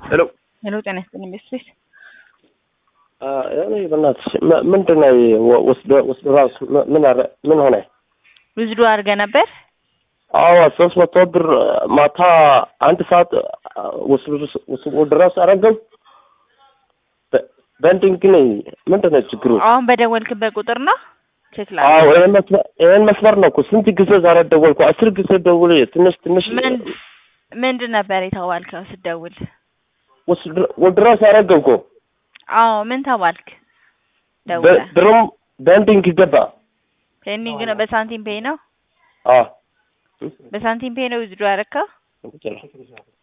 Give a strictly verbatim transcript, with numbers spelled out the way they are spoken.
ሄሎ ሄሎ ጤና ይስጥልኝ ቤተሰብ ያኔ በእናትሽ ምንድን ነው ወስዶ ወስዶ ራሱ ምን አረ ምን ሆነ? ውዝዱ አድርገ ነበር? አዎ ሶስት መቶ ብር ማታ አንድ ሰዓት ወስዶ ወስዶ ድረስ አረገው። በእንትን ግን ምንድን ነው ችግሩ? አሁን በደወልክበት ቁጥር ነው ቼክ ላ አዎ ይሄን መስመር ነው እኮ ስንት ጊዜ ዛሬ ደወልኩ? አስር ጊዜ ደውል ትንሽ ትንሽ ምን ምንድን ነበር የተባልከው ስትደውል? ወስዶ ድረስ አረገው እኮ። አዎ ምን ተባልክ? ደውላ ድሮም በእንትን ገባ። ፔንዲንግ ነው በሳንቲም ፔይ ነው? አዎ በሳንቲም ፔይ ነው ውዝዱ ያደረከው?